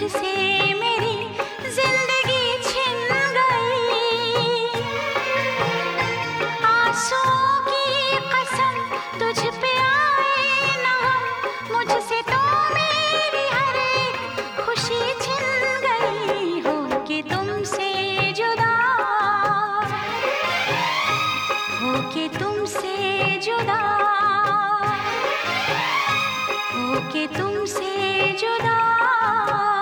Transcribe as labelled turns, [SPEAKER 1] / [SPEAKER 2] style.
[SPEAKER 1] मुझसे मेरी जिंदगी छिन गई। आंसुओं की कसम तुझ पे आए ना, मुझसे तो मेरी हर एक खुशी छिन गई। हो के तुमसे जुदा, हो के तुमसे जुदा, हो के तुमसे जुदा।